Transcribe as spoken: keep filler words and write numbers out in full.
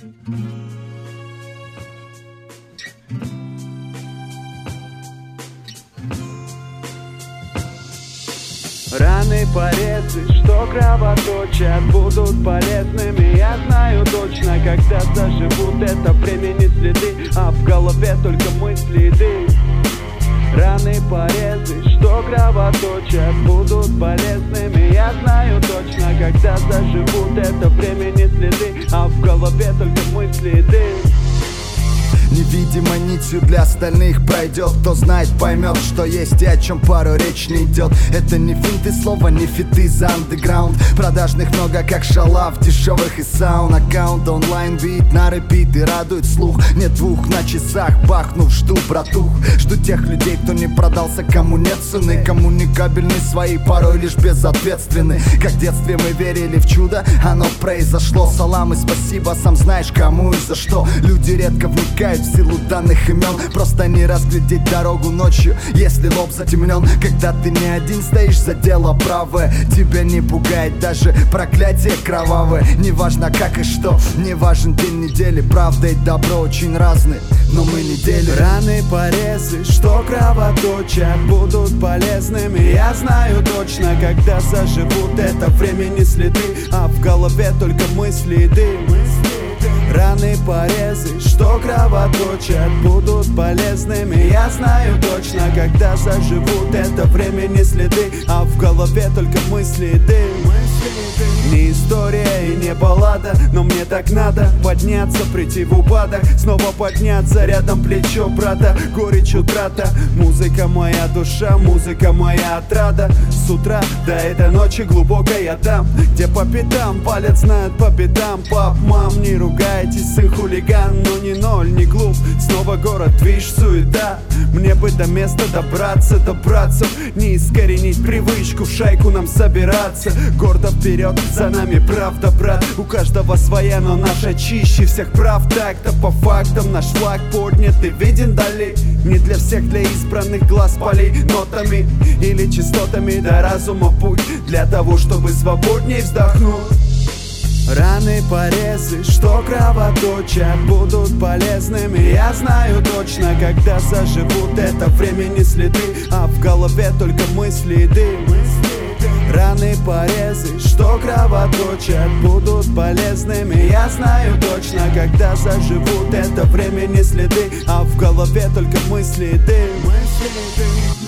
Раны, порезы, что кровоточат, будут полезными. Я знаю точно, когда заживут, это времени следы, а в голове только мысли и дым. Раны, порезы, что кровоточат, будут полезными. Я знаю точно, когда заживут, это времени следы, а в голове только мысли и дым. Невидимой нитью для остальных пройдет. Кто знает, поймет, что есть и о чем пару речь не идет. Это не финты слова, не фиты за андеграунд. Продажных много, как шалав, дешевых и саун. Аккаунт, онлайн, бит на репит и радует слух. Нет двух на часах, бахнув, жду братух. Жду тех людей, кто не продался, кому нет цены. Коммуникабельны свои, порой лишь безответственны. Как в детстве мы верили в чудо, оно произошло. Салам и спасибо, сам знаешь кому и за что. Люди редко вникают в силу данных имен. Просто не разглядеть дорогу ночью, если лоб затемнен. Когда ты не один стоишь за дело правое, тебя не пугает даже проклятие кровавое. Неважно как и что, не важен день недели. Правда и добро очень разные, но мы не делим. Раны, порезы, что кровоточат, будут полезными. Я знаю точно, когда заживут, это времени следы, а в голове только мысли и дым. Раны, порезы, что кровоточат, будут полезными. Я знаю точно, когда заживут, это времени следы, а в голове только мысли и дым. Не история и не баллада, но мне так надо подняться, прийти в упадок, снова подняться, рядом плечо брата, горечь утрата. Музыка моя душа, музыка моя отрада. С утра до этой ночи глубокой я там, где по пятам палец знает по бедам. Пап, мам, не ругайтесь, сын хулиган, но не ноль, не глуп. Снова город, движ, суета. Мне бы до места добраться, добраться, не искоренить привычку, в шайку нам собираться. Гордо вперед, за нами правда, брат. У каждого своя, но наша чище всех прав. Так-то по фактам наш флаг поднят и виден дали. Не для всех, для избранных глаз полей нотами или частотами до разума путь, для того, чтобы свободней вздохнуть. Раны, порезы, что кровоточат, будут полезными. Я знаю точно, когда заживут, это времени следы, а в голове только мысли и дым. Раны, порезы, что кровоточат, будут полезными. Я знаю точно, когда заживут, это времени следы, а в голове только мысли и дым.